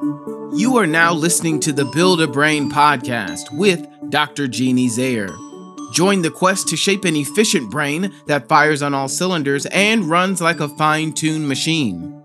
You are now listening to the Build a Brain podcast with Dr. Jeannie Zayer. Join the quest to shape an efficient brain that fires on all cylinders and runs like a fine-tuned machine.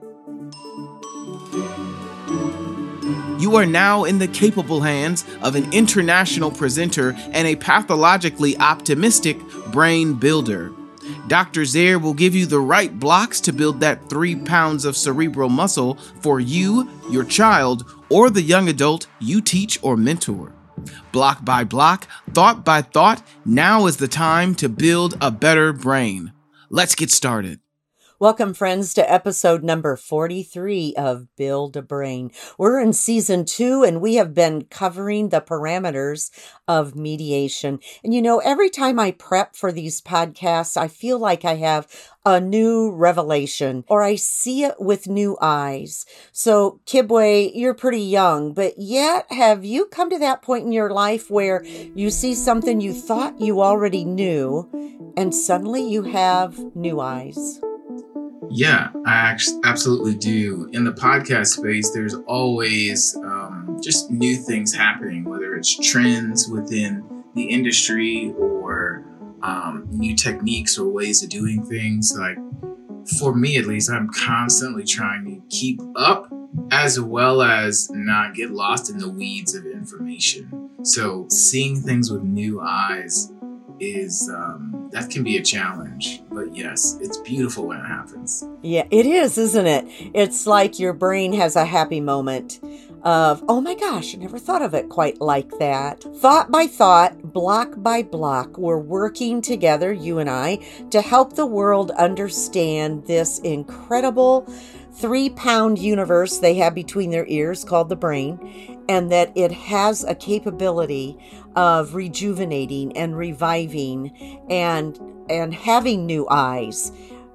You are now in the capable hands of an international presenter and a pathologically optimistic brain builder. Dr. Zayer will give you the right blocks to build that 3 pounds of cerebral muscle for you, your child, or the young adult you teach or mentor. Block by block, thought by thought, now is the time to build a better brain. Let's get started. Welcome, friends, to episode number 43 of Build a Brain. We're in season 2, and we have been covering the parameters of mediation. And you know, every time I prep for these podcasts, I feel like I have a new revelation, or I see it with new eyes. So, Kibwe, you're pretty young, but yet have you come to that point in your life where you see something you thought you already knew, and suddenly you have new eyes? Yeah, I absolutely do. In the podcast space, there's always just new things happening, whether it's trends within the industry or new techniques or ways of doing things. Like, for me, at least, I'm constantly trying to keep up as well as not get lost in the weeds of information. So seeing things with new eyes is that can be a challenge, but yes, it's beautiful when it happens. Yeah, it is, isn't it? It's like your brain has a happy moment of, oh my gosh, I never thought of it quite like that. Thought by thought, block by block, we're working together, you and I, to help the world understand this incredible 3-pound universe they have between their ears called the brain, and that it has a capability of rejuvenating and reviving and having new eyes,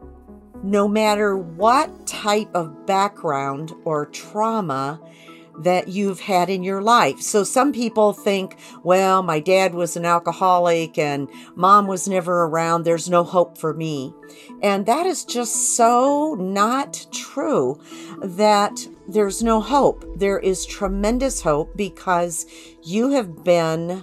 no matter what type of background or trauma that you've had in your life. So some people think, well, my dad was an alcoholic and mom was never around. There's no hope for me. And that is just so not true, that there's no hope. There is tremendous hope because you have been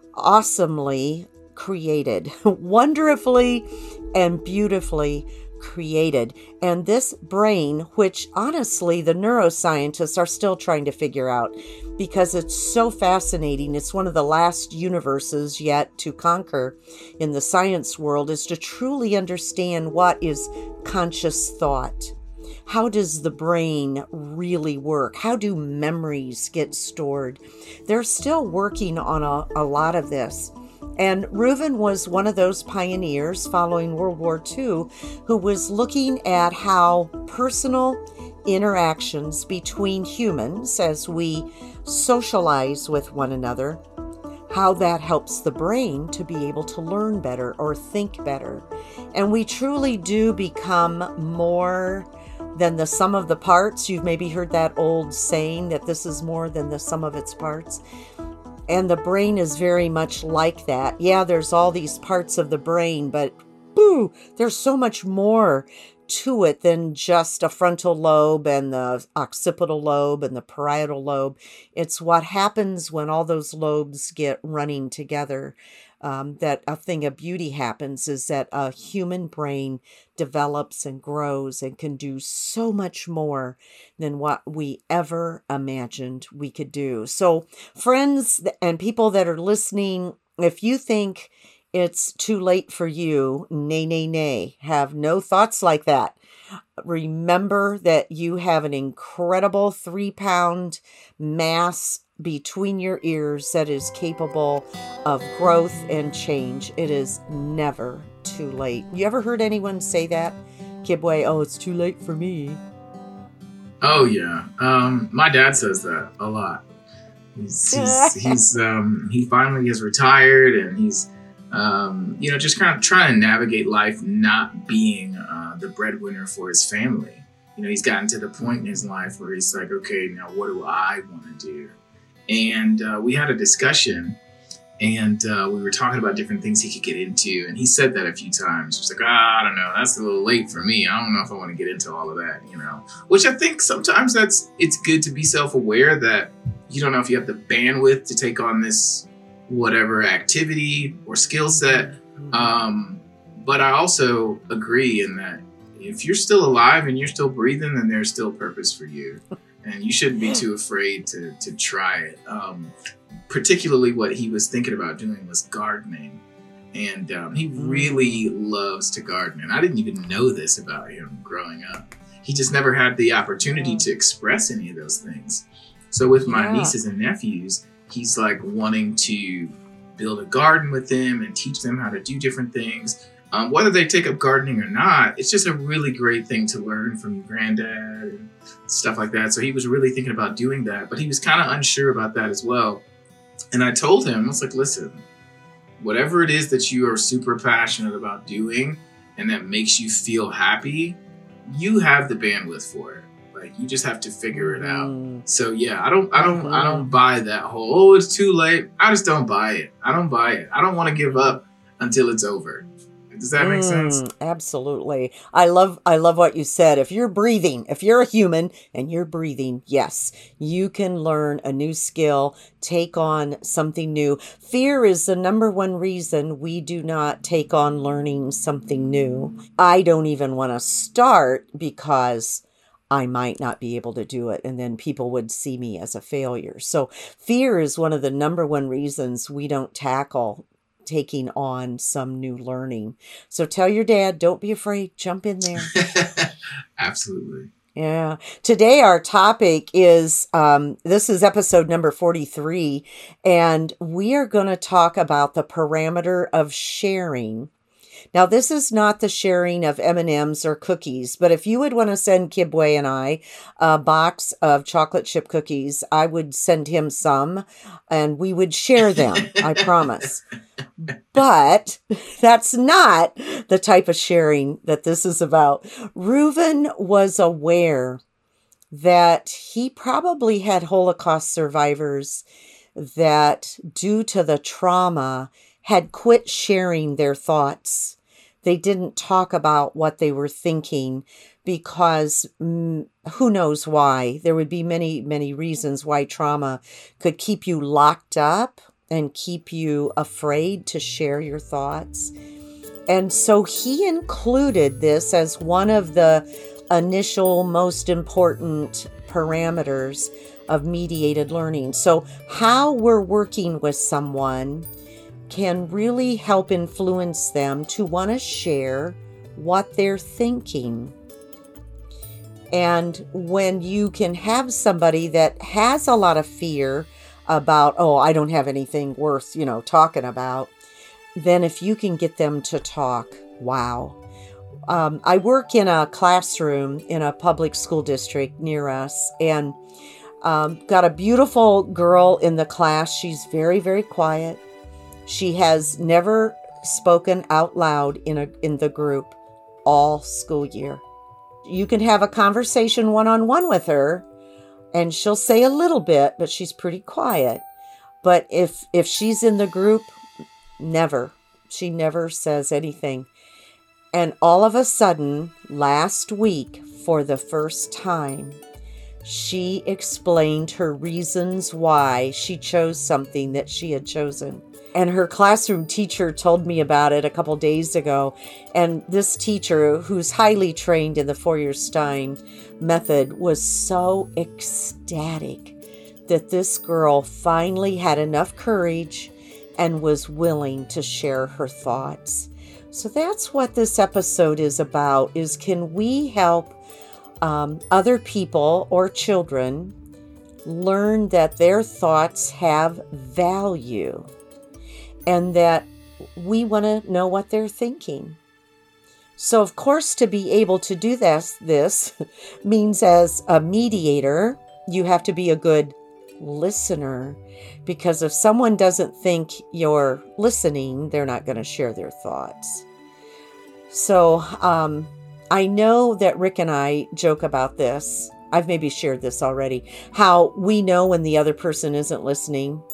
awesomely created, wonderfully and beautifully created. And this brain, which honestly the neuroscientists are still trying to figure out because it's so fascinating, it's one of the last universes yet to conquer in the science world, is to truly understand what is conscious thought. How does the brain really work? How do memories get stored? They're still working on a lot of this. And Reuven was one of those pioneers following World War II who was looking at how personal interactions between humans as we socialize with one another, how that helps the brain to be able to learn better or think better. And we truly do become more than the sum of the parts. You've maybe heard that old saying that this is more than the sum of its parts. And the brain is very much like that. Yeah, there's all these parts of the brain, but there's so much more to it than just a frontal lobe and the occipital lobe and the parietal lobe. It's what happens when all those lobes get running together. That a thing of beauty happens is that a human brain develops and grows and can do so much more than what we ever imagined we could do. So friends and people that are listening, if you think it's too late for you, nay, nay, nay, have no thoughts like that. Remember that you have an incredible 3-pound mass between your ears that is capable of growth and change. It is never too late. You ever heard anyone say that, Kibwe? Oh, it's too late for me. Oh yeah, my dad says that a lot. He finally is retired, and he's just kind of trying to navigate life, not being the breadwinner for his family. He's gotten to the point in his life where he's like, okay, now what do I want to do? And we had a discussion, And we were talking about different things he could get into. And he said that a few times. He was like, I don't know. That's a little late for me. I don't know if I want to get into all of that, Which I think sometimes it's good to be self-aware that you don't know if you have the bandwidth to take on this whatever activity or skill set. But I also agree in that if you're still alive and you're still breathing, then there's still purpose for you. And you shouldn't be too afraid to try it. Particularly what he was thinking about doing was gardening. And he really loves to garden. And I didn't even know this about him growing up. He just never had the opportunity to express any of those things. So with my nieces and nephews, he's like wanting to build a garden with them and teach them how to do different things. Whether they take up gardening or not, it's just a really great thing to learn from your granddad and stuff like that. So he was really thinking about doing that, but he was kind of unsure about that as well. And I told him, I was like, listen, whatever it is that you are super passionate about doing and that makes you feel happy, you have the bandwidth for it. Like, you just have to figure it out. So yeah, I don't buy that whole, it's too late. I just don't buy it. I don't buy it. I don't want to give up until it's over. Does that make sense? Absolutely. I love what you said. If you're breathing, if you're a human and you're breathing, yes, you can learn a new skill, take on something new. Fear is the number one reason we do not take on learning something new. I don't even want to start because I might not be able to do it, and then people would see me as a failure. So fear is one of the number one reasons we don't tackle taking on some new learning. So tell your dad, don't be afraid, jump in there. Absolutely. Yeah. Today our topic is, this is episode number 43, and we are going to talk about the parameter of sharing. Now, this is not the sharing of M&Ms or cookies, but if you would want to send Kibwe and I a box of chocolate chip cookies, I would send him some and we would share them, I promise. But that's not the type of sharing that this is about. Reuven was aware that he probably had Holocaust survivors that, due to the trauma, had quit sharing their thoughts. They didn't talk about what they were thinking because who knows why. There would be many, many reasons why trauma could keep you locked up and keep you afraid to share your thoughts. And so he included this as one of the initial most important parameters of mediated learning. So how we're working with someone can really help influence them to want to share what they're thinking. And when you can have somebody that has a lot of fear about, oh, I don't have anything worth, talking about, then if you can get them to talk, wow. I work in a classroom in a public school district near us, and got a beautiful girl in the class. She's very, very quiet. She has never spoken out loud in the group all school year. You can have a conversation one-on-one with her, and she'll say a little bit, but she's pretty quiet. But if she's in the group, never. She never says anything. And all of a sudden, last week, for the first time, she explained her reasons why she chose something that she had chosen. And her classroom teacher told me about it a couple days ago. And this teacher, who's highly trained in the Feuerstein method, was so ecstatic that this girl finally had enough courage and was willing to share her thoughts. So that's what this episode is about, is can we help other people or children learn that their thoughts have value, and that we want to know what they're thinking. So, of course, to be able to do this means, as a mediator, you have to be a good listener, because if someone doesn't think you're listening, they're not going to share their thoughts. So, I know that Rick and I joke about this. I've maybe shared this already, how we know when the other person isn't listening.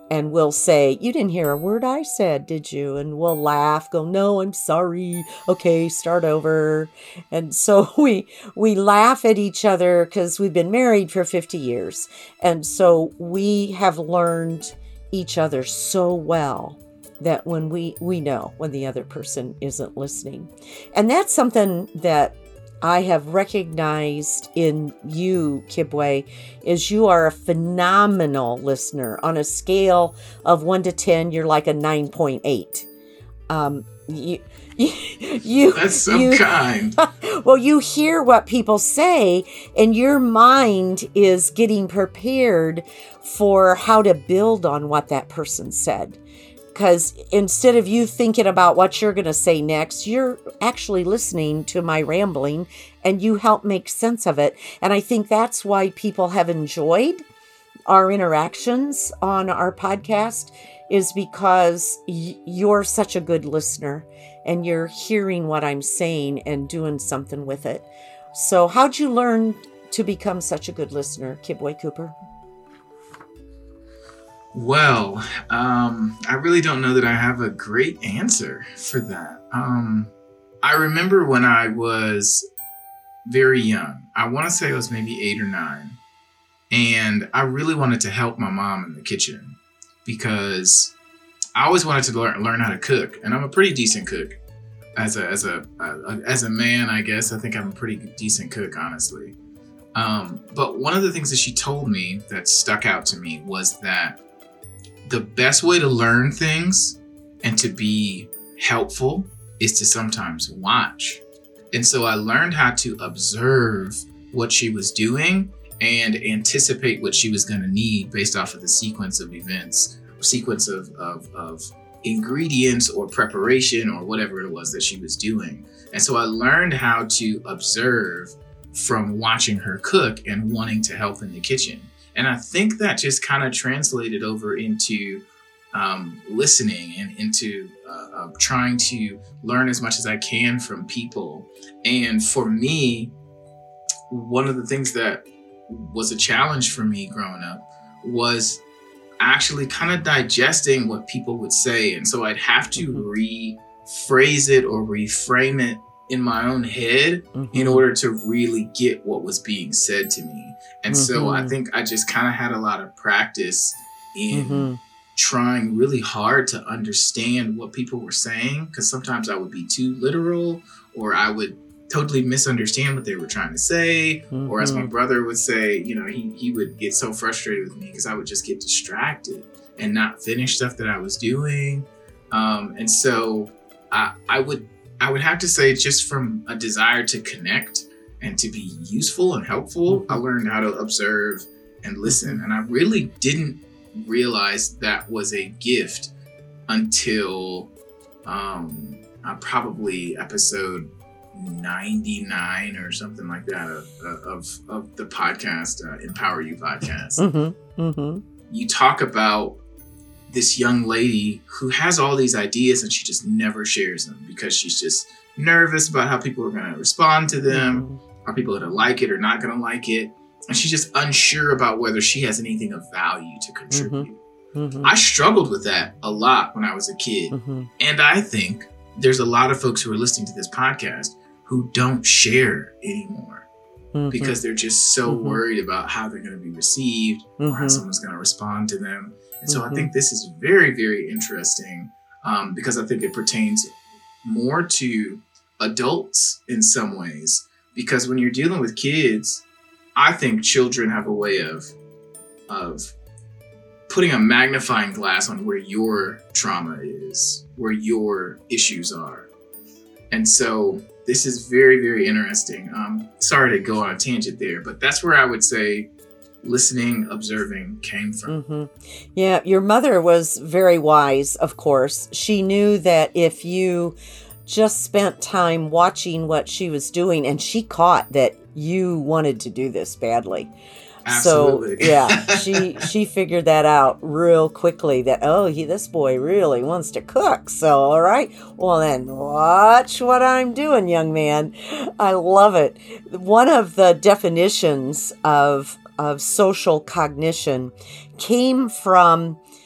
And we'll say, you didn't hear a word I said, did you? And we'll laugh, go, no, I'm sorry. Okay, start over. And so we laugh at each other because we've been married for 50 years. And so we have learned each other so well that when we know when the other person isn't listening. And that's something that I have recognized in you, Kibwe, is you are a phenomenal listener. On a scale of 1 to 10, you're like a 9.8. That's so kind. Well, you hear what people say, and your mind is getting prepared for how to build on what that person said. Because instead of you thinking about what you're going to say next, you're actually listening to my rambling and you help make sense of it. And I think that's why people have enjoyed our interactions on our podcast, is because you're such a good listener and you're hearing what I'm saying and doing something with it. So how'd you learn to become such a good listener, Kibwe Cooper? Well, I really don't know that I have a great answer for that. I remember when I was very young, I want to say I was maybe 8 or 9, and I really wanted to help my mom in the kitchen because I always wanted to learn how to cook, and I'm a pretty decent cook. As a man, I guess I think I'm a pretty decent cook, honestly. But one of the things that she told me that stuck out to me was that the best way to learn things and to be helpful is to sometimes watch. And so I learned how to observe what she was doing and anticipate what she was going to need based off of the sequence of events, sequence of ingredients or preparation or whatever it was that she was doing. And so I learned how to observe from watching her cook and wanting to help in the kitchen. And I think that just kind of translated over into listening and into trying to learn as much as I can from people. And for me, one of the things that was a challenge for me growing up was actually kind of digesting what people would say. And so I'd have to rephrase it or reframe it in my own head in order to really get what was being said to me. And so I think I just kind of had a lot of practice in trying really hard to understand what people were saying, because sometimes I would be too literal, or I would totally misunderstand what they were trying to say. Or as my brother would say, you know, he would get so frustrated with me because I would just get distracted and not finish stuff that I was doing. And so I would have to say, just from a desire to connect and to be useful and helpful, I learned how to observe and listen. And I really didn't realize that was a gift until probably episode 99 or something like that of the podcast, Empower You podcast. You talk about this young lady who has all these ideas and she just never shares them because she's just nervous about how people are going to respond to them. Are people going to like it or not going to like it? And she's just unsure about whether she has anything of value to contribute. I struggled with that a lot when I was a kid. And I think there's a lot of folks who are listening to this podcast who don't share anymore because they're just so worried about how they're going to be received or how someone's going to respond to them. And so I think this is very, very interesting because I think it pertains more to adults in some ways, because when you're dealing with kids, I think children have a way of putting a magnifying glass on where your trauma is, where your issues are. And so this is very, very interesting. Sorry to go on a tangent there, but that's where I would say listening, observing came from. Yeah, your mother was very wise, of course. She knew that if you just spent time watching what she was doing, and she caught that you wanted to do this badly. Absolutely. So, yeah, she figured that out real quickly, that, this boy really wants to cook. So, all right, well then watch what I'm doing, young man. I love it. One of the definitions of social cognition came from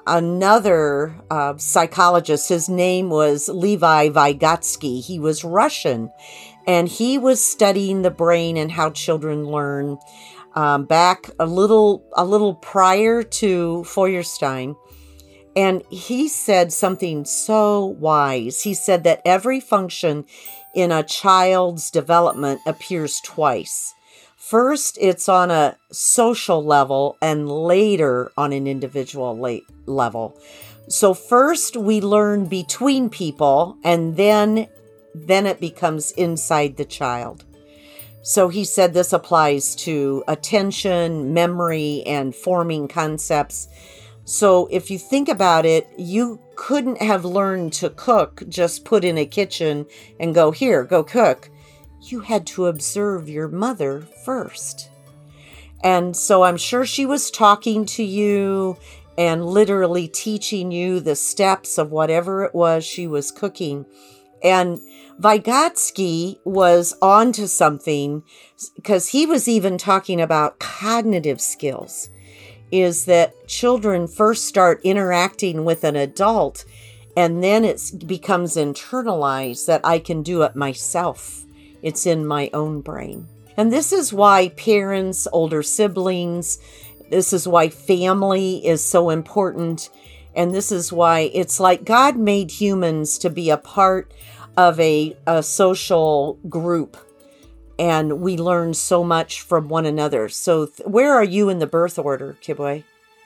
another psychologist. His name was Levi Vygotsky. He was Russian, and he was studying the brain and how children learn back a little prior to Feuerstein. And he said something so wise. He said that every function in a child's development appears twice. First, it's on a social level, and later on an individual level. So first we learn between people, and then it becomes inside the child. So he said this applies to attention, memory, and forming concepts. So if you think about it, you couldn't have learned to cook, just put in a kitchen and go, here, go cook. You had to observe your mother first. And so I'm sure she was talking to you and literally teaching you the steps of whatever it was she was cooking. And Vygotsky was onto something, because he was even talking about cognitive skills, is that children first start interacting with an adult, and then it becomes internalized that I can do it myself. It's in my own brain. And this is why parents, older siblings, this is why family is so important. And this is why it's like God made humans to be a part of a social group. And we learn so much from one another. So where are you in the birth order, Kibwe?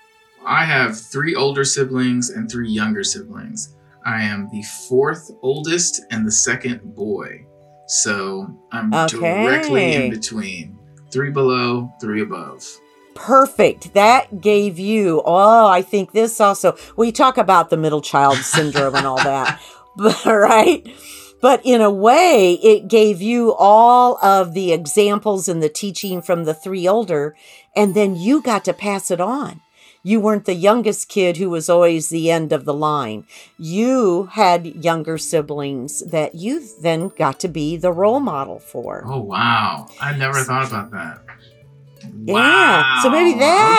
I have 3 older siblings and 3 younger siblings. I am the 4th oldest and the 2nd boy. So I'm directly in between. 3 below, 3 above. Perfect. That gave you, I think this also, we talk about the middle child syndrome and all that, right? But in a way, it gave you all of the examples and the teaching from the 3 older, and then you got to pass it on. You weren't the youngest kid who was always the end of the line. You had younger siblings that you then got to be the role model for. Oh, wow. I never thought about that. Yeah. Wow. So maybe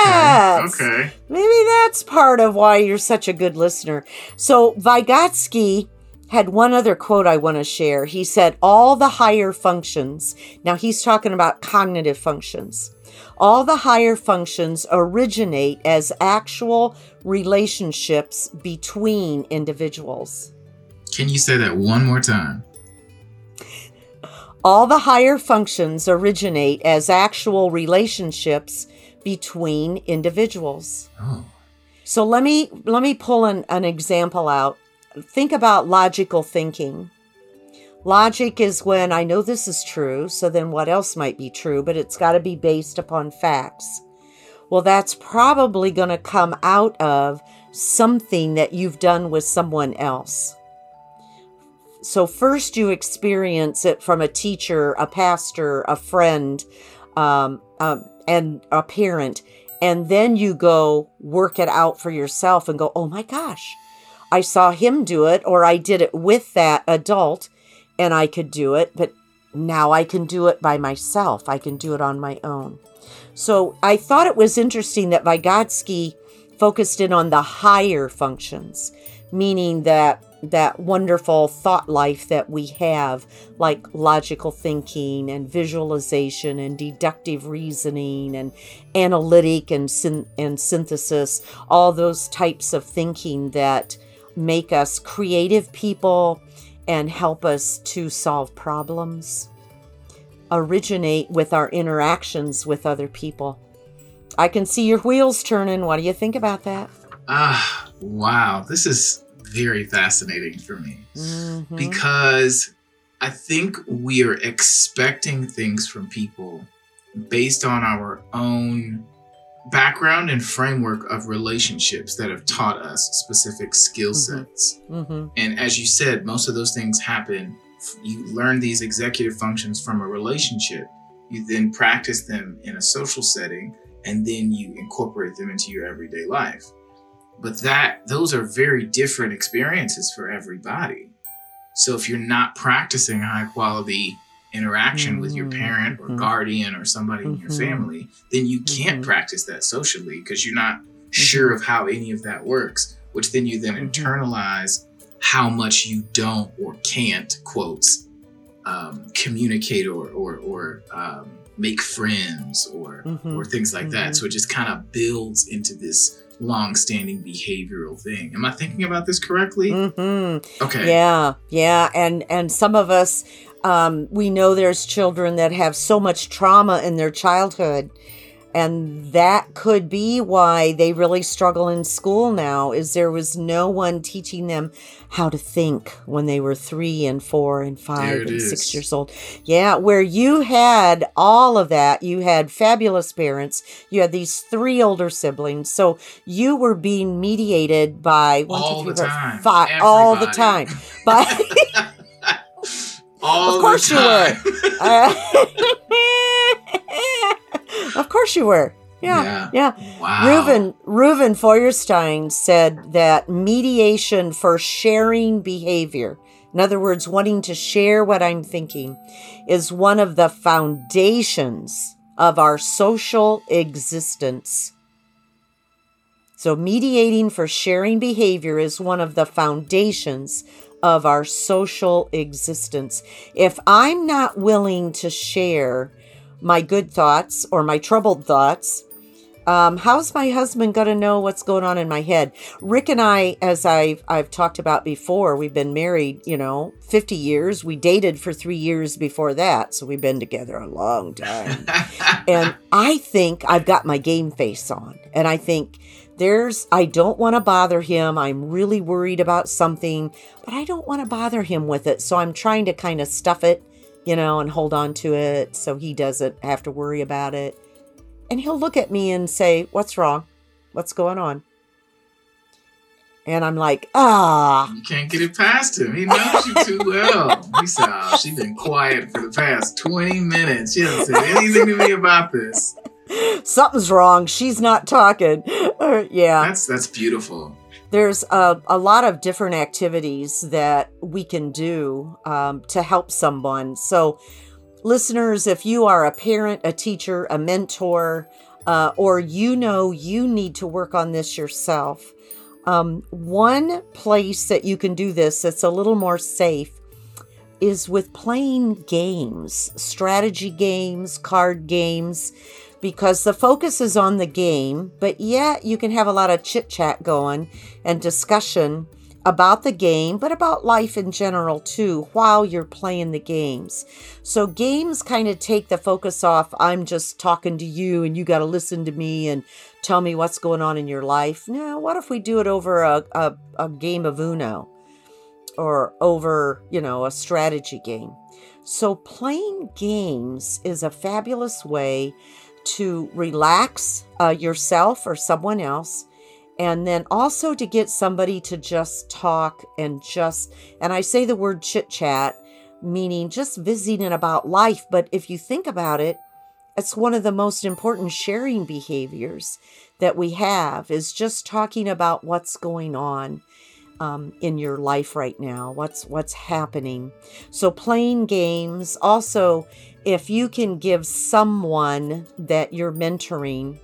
that's part of why you're such a good listener. So Vygotsky had one other quote I want to share. He said, all the higher functions, now he's talking about cognitive functions, all the higher functions originate as actual relationships between individuals. Can you say that one more time? All the higher functions originate as actual relationships between individuals. Oh. So let me pull an example out. Think about logical thinking. Logic is when I know this is true, so then what else might be true, but it's got to be based upon facts. Well, that's probably going to come out of something that you've done with someone else. So first you experience it from a teacher, a pastor, a friend, and a parent, and then you go work it out for yourself and go, oh my gosh, I saw him do it, or I did it with that adult and I could do it, but now I can do it by myself. I can do it on my own. So I thought it was interesting that Vygotsky focused in on the higher functions, meaning that wonderful thought life that we have, like logical thinking and visualization and deductive reasoning and analytic and synthesis, all those types of thinking that make us creative people and help us to solve problems, originate with our interactions with other people. I can see your wheels turning. What do you think about that? Wow. This is very fascinating for me, Mm-hmm. because I think we are expecting things from people based on our own background and framework of relationships that have taught us specific skill sets. Mm-hmm. And as you said, most of those things happen. You learn these executive functions from a relationship. You then practice them in a social setting, and then you incorporate them into your everyday life. But those are very different experiences for everybody. So if you're not practicing high quality interaction with your parent or guardian or somebody in your family, then you can't practice that socially, because you're not sure of how any of that works, which then you then internalize how much you don't or can't, quotes, communicate or make friends or things like that. So it just kind of builds into this long-standing behavioral thing. Am I thinking about this correctly? Okay. Yeah. And some of us, we know there's children that have so much trauma in their childhood, and that could be why they really struggle in school now, is there was no one teaching them how to think when they were 3 and 4 and 5 and 6 years old. Yeah, where you had all of that. You had fabulous parents. You had these 3 older siblings. So you were being mediated by all the time. 5, all the time. But all of course the time. You were. Of course you were. Yeah. Wow. Reuven Feuerstein said that mediation for sharing behavior, in other words, wanting to share what I'm thinking, is one of the foundations of our social existence. So mediating for sharing behavior is one of the foundations of our social existence. If I'm not willing to share my good thoughts or my troubled thoughts, how's my husband going to know what's going on in my head? Rick and I, as I've talked about before, we've been married, 50 years. We dated for 3 years before that. So we've been together a long time. And I think I've got my game face on. And I think I don't want to bother him. I'm really worried about something, but I don't want to bother him with it. So I'm trying to kind of stuff it, and hold on to it so he doesn't have to worry about it. And he'll look at me and say, "What's wrong? What's going on?" And I'm like, You can't get it past him. He knows you too well. He said, she's been quiet for the past 20 minutes. She hasn't said anything to me about this. Something's wrong. She's not talking. Yeah. That's beautiful. There's a lot of different activities that we can do to help someone. So listeners, if you are a parent, a teacher, a mentor, or you need to work on this yourself, one place that you can do this that's a little more safe is with playing games, strategy games, card games, because the focus is on the game, but yet you can have a lot of chit-chat going and discussion about the game, but about life in general too, while you're playing the games. So games kind of take the focus off, I'm just talking to you and you got to listen to me and tell me what's going on in your life. Now, what if we do it over a game of Uno or over, a strategy game? So playing games is a fabulous way to relax yourself or someone else, and then also to get somebody to just talk and I say the word chit chat, meaning just visiting about life. But if you think about it, it's one of the most important sharing behaviors that we have, is just talking about what's going on in your life right now, what's happening. So playing games. Also, if you can give someone that you're mentoring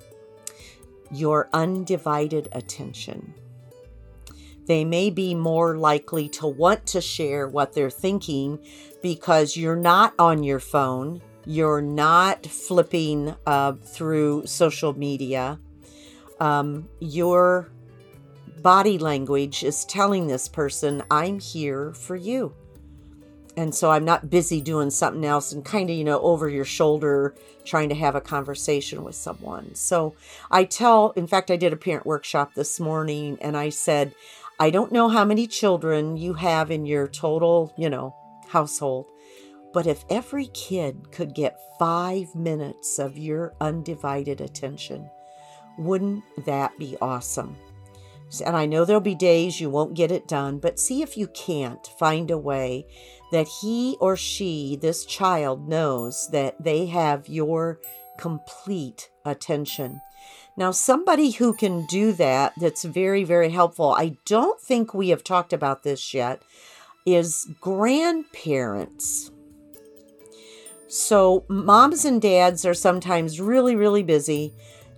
your undivided attention, they may be more likely to want to share what they're thinking because you're not on your phone, you're not flipping through social media. Your body language is telling this person, I'm here for you. And so I'm not busy doing something else and kind of, over your shoulder trying to have a conversation with someone. So in fact, I did a parent workshop this morning and I said, I don't know how many children you have in your total, household, but if every kid could get 5 minutes of your undivided attention, wouldn't that be awesome? And I know there'll be days you won't get it done, but see if you can't find a way that he or she, this child, knows that they have your complete attention. Now, somebody who can do that, that's very, very helpful, I don't think we have talked about this yet, is grandparents. So moms and dads are sometimes really, really busy.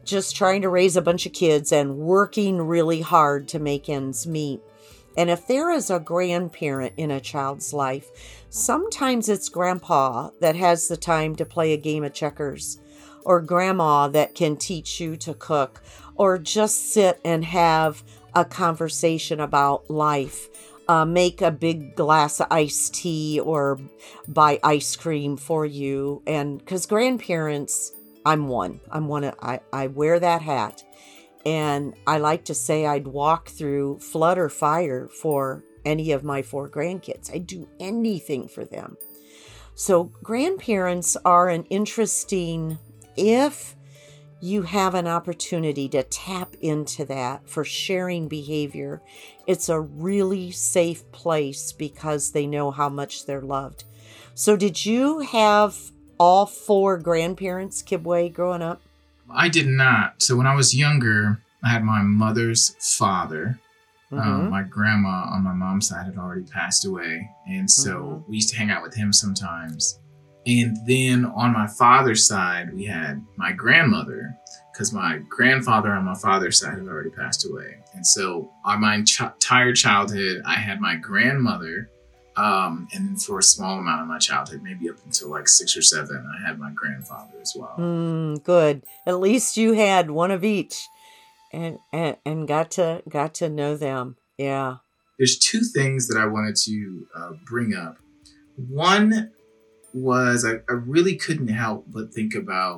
just trying to raise a bunch of kids and working really hard to make ends meet. And if there is a grandparent in a child's life, sometimes it's grandpa that has the time to play a game of checkers, or grandma that can teach you to cook, or just sit and have a conversation about life. Make a big glass of iced tea or buy ice cream for you. And because grandparents, I wear that hat. And I like to say I'd walk through flood or fire for any of my 4 grandkids. I'd do anything for them. So grandparents are an interesting, if you have an opportunity to tap into that for sharing behavior, it's a really safe place because they know how much they're loved. So did you have all 4 grandparents, Kibwe, growing up? I did not. So when I was younger, I had my mother's father. My grandma on my mom's side had already passed away. And so we used to hang out with him sometimes. And then on my father's side, we had my grandmother, because my grandfather on my father's side had already passed away. And so on my entire childhood, I had my grandmother. And then for a small amount of my childhood, maybe up until like 6 or 7, I had my grandfather as well. Good. At least you had one of each, and got to know them. Yeah. There's 2 things that I wanted to bring up. One was I really couldn't help but think about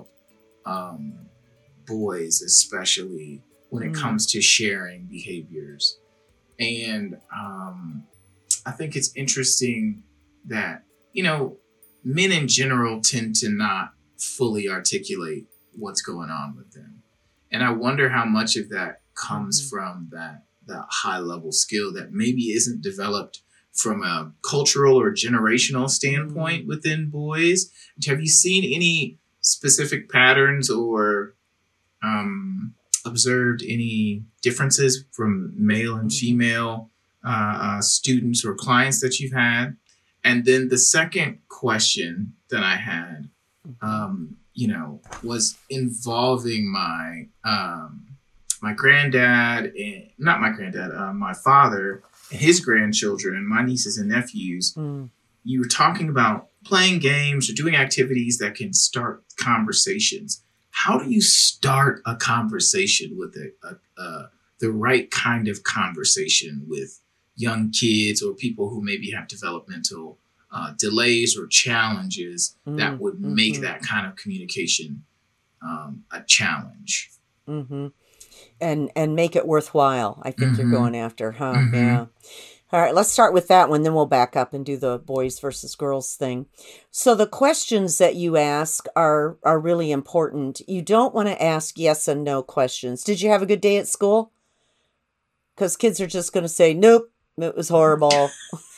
boys, especially when it comes to sharing behaviors. And I think it's interesting that, men in general tend to not fully articulate what's going on with them. And I wonder how much of that comes from that high level skill that maybe isn't developed from a cultural or generational standpoint within boys. Have you seen any specific patterns or observed any differences from male and female students or clients that you've had? And then the second question that I had, was involving my granddad, and not my granddad, my father and his grandchildren, my nieces and nephews. You were talking about playing games or doing activities that can start conversations. How do you start a conversation with the right kind of conversation with young kids or people who maybe have developmental delays or challenges that would make that kind of communication a challenge? And make it worthwhile, I think you're going after, huh? Yeah. All right, let's start with that one, then we'll back up and do the boys versus girls thing. So the questions that you ask are really important. You don't want to ask yes and no questions. Did you have a good day at school? Because kids are just going to say, nope, it was horrible.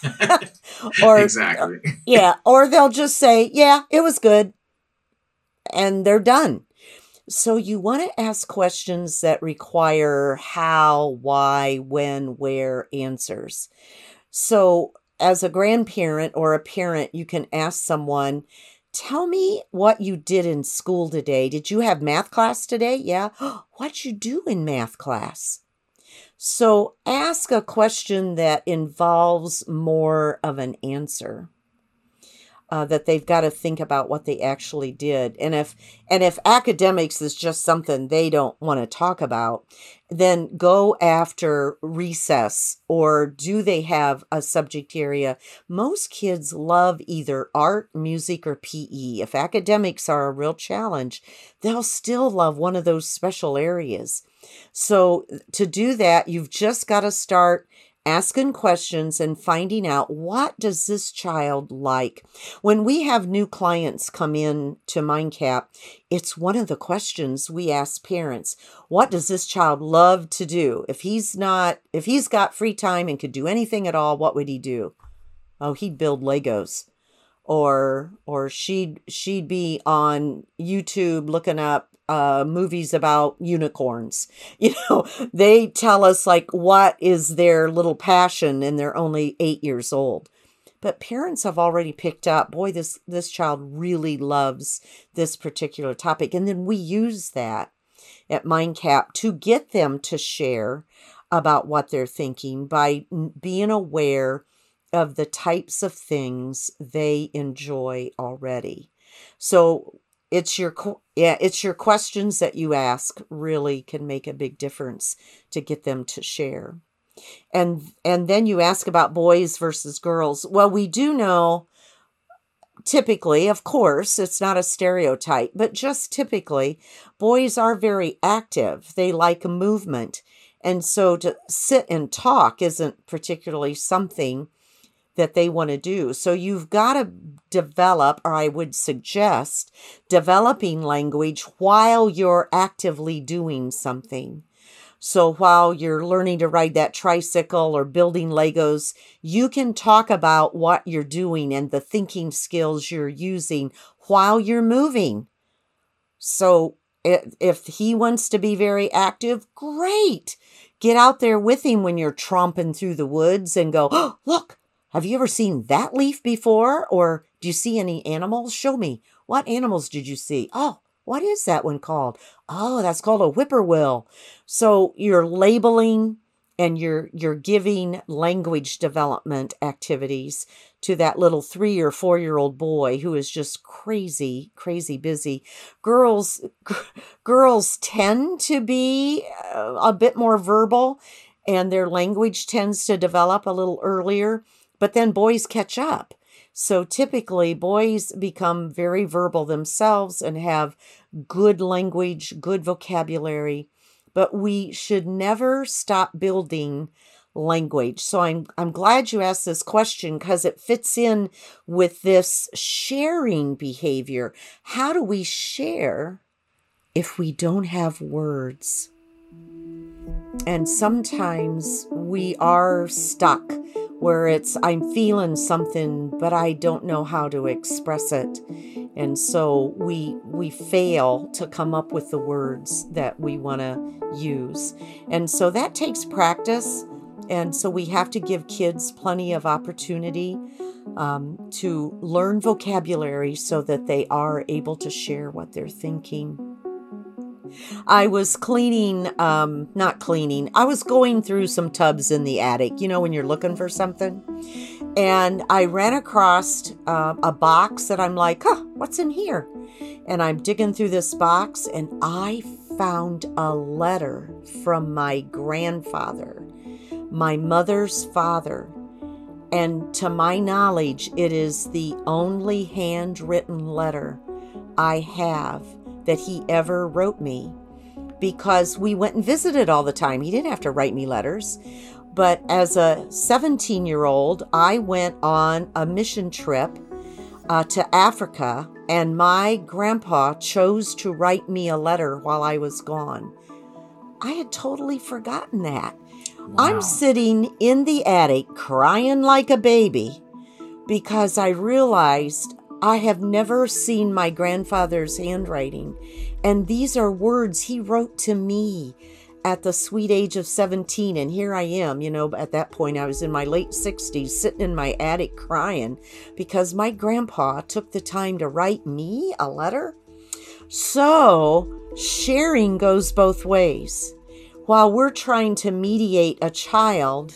Or Exactly. Yeah, or they'll just say, yeah, it was good. And they're done. So you want to ask questions that require how, why, when, where answers. So as a grandparent or a parent, you can ask someone, tell me what you did in school today. Did you have math class today? Yeah. What'd you do in math class? So ask a question that involves more of an answer. That they've got to think about what they actually did. And if academics is just something they don't want to talk about, then go after recess, or do they have a subject area? Most kids love either art, music, or PE. If academics are a real challenge, they'll still love one of those special areas. So to do that, you've just got to start asking questions and finding out, what does this child like? When we have new clients come in to MindCap, it's one of the questions we ask parents. What does this child love to do? If he's got free time and could do anything at all, what would he do? Oh, he'd build Legos. Or she'd be on YouTube looking up movies about unicorns. They tell us like what is their little passion, and they're only 8 years old. But parents have already picked up, boy, this child really loves this particular topic. And then we use that. at MindCap to get them to share about what they're thinking by being aware of the types of things they enjoy already. So it's your questions that you ask really can make a big difference to get them to share. And then you ask about boys versus girls. Well, we do know typically, of course, it's not a stereotype, but just typically, boys are very active. They like movement. And so to sit and talk isn't particularly something that they want to do. So you've got to develop, or I would suggest developing language while you're actively doing something. So while you're learning to ride that tricycle or building Legos, you can talk about what you're doing and the thinking skills you're using while you're moving. So if he wants to be very active, great. Get out there with him when you're tromping through the woods and go, oh, look, have you ever seen that leaf before? Or do you see any animals? Show me. What animals did you see? Oh, what is that one called? Oh, that's called a whippoorwill. So you're labeling and you're giving language development activities to that little 3 or 4-year-old boy who is just crazy busy. Girls tend to be a bit more verbal, and their language tends to develop a little earlier, but then boys catch up. So typically boys become very verbal themselves and have good language, good vocabulary, but we should never stop building language. So I'm glad you asked this question because it fits in with this sharing behavior. How do we share if we don't have words? And sometimes we are stuck where it's, I'm feeling something, but I don't know how to express it. And so we fail to come up with the words that we want to use. And so that takes practice. And so we have to give kids plenty of opportunity to learn vocabulary so that they are able to share what they're thinking. I was I was going through some tubs in the attic, when you're looking for something. And I ran across a box that I'm like, what's in here? And I'm digging through this box and I found a letter from my grandfather, my mother's father. And to my knowledge, it is the only handwritten letter I have that he ever wrote me, because we went and visited all the time. He didn't have to write me letters. But as a 17-year-old, I went on a mission trip to Africa, and my grandpa chose to write me a letter while I was gone. I had totally forgotten that. Wow. I'm sitting in the attic crying like a baby because I realized I have never seen my grandfather's handwriting, and these are words he wrote to me at the sweet age of 17, and here I am, at that point I was in my late 60s, sitting in my attic crying because my grandpa took the time to write me a letter. So sharing goes both ways. While we're trying to mediate a child,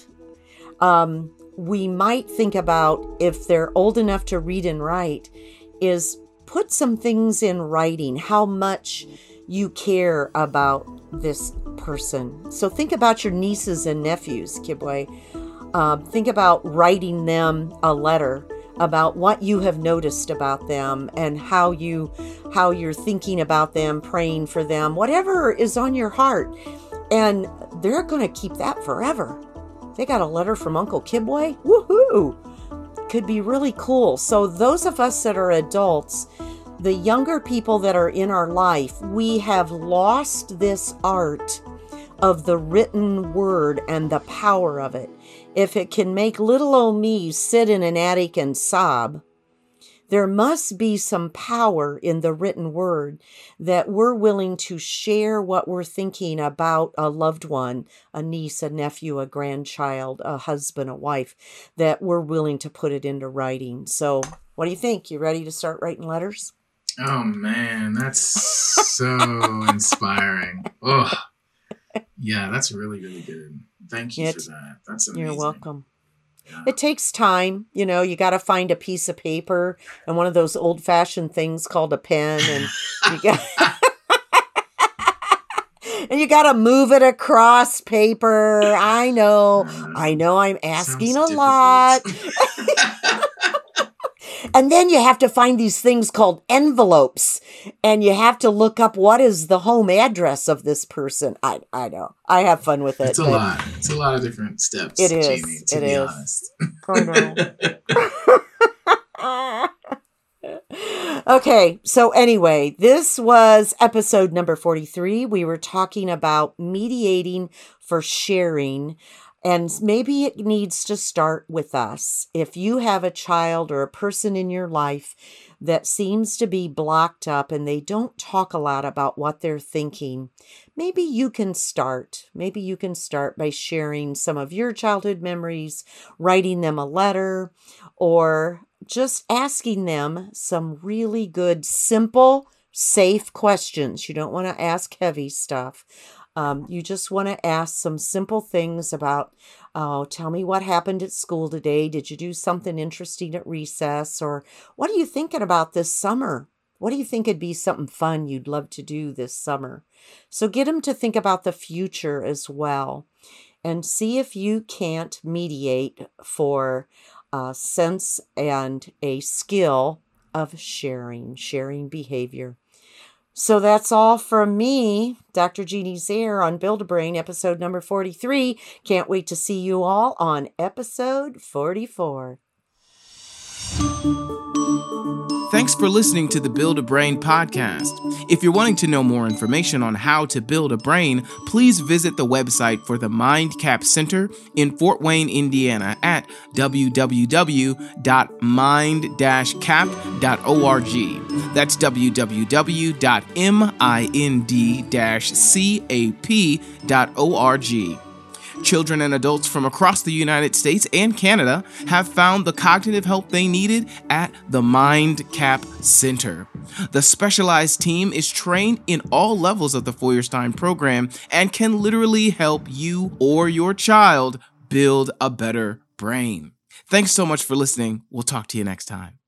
we might think about, if they're old enough to read and write, is put some things in writing, how much you care about this person. So think about your nieces and nephews, Kibwe. Think about writing them a letter about what you have noticed about them and how you're thinking about them, praying for them, whatever is on your heart. And they're going to keep that forever. They got a letter from Uncle Kibwe. Woohoo! Could be really cool. So those of us that are adults, the younger people that are in our life, we have lost this art of the written word and the power of it. If it can make little old me sit in an attic and sob, there must be some power in the written word that we're willing to share what we're thinking about a loved one, a niece, a nephew, a grandchild, a husband, a wife, that we're willing to put it into writing. So what do you think? You ready to start writing letters? Oh man, that's so inspiring. Oh, yeah, that's really, really good. Thank you for that. That's amazing. You're welcome. Yeah. It takes time. You know, you got to find a piece of paper and one of those old-fashioned things called a pen, and you got and you got to move it across paper. I know I'm asking a lot. And then you have to find these things called envelopes, and you have to look up what is the home address of this person. I know. I have fun with it. It's a lot. It's a lot of different steps, it is. Jamie, to be honest. I know. Okay, so anyway, this was episode number 43. We were talking about mediating for sharing. And maybe it needs to start with us. If you have a child or a person in your life that seems to be blocked up and they don't talk a lot about what they're thinking, maybe you can start. Maybe you can start by sharing some of your childhood memories, writing them a letter, or just asking them some really good, simple, safe questions. You don't want to ask heavy stuff. You just want to ask some simple things about, tell me what happened at school today. Did you do something interesting at recess? Or what are you thinking about this summer? What do you think would be something fun you'd love to do this summer? So get them to think about the future as well, and see if you can't mediate for a sense and a skill of sharing behavior. So that's all from me, Dr. Jeannie Zare, on Build-A-Brain, episode number 43. Can't wait to see you all on episode 44. Thanks for listening to the Build-A-Brain podcast. If you're wanting to know more information on how to build a brain, please visit the website for the MindCap Center in Fort Wayne, Indiana at www.mind-cap.org. That's www.mind-cap.org. Children and adults from across the United States and Canada have found the cognitive help they needed at the MindCap Center. The specialized team is trained in all levels of the Feuerstein program and can literally help you or your child build a better brain. Thanks so much for listening. We'll talk to you next time.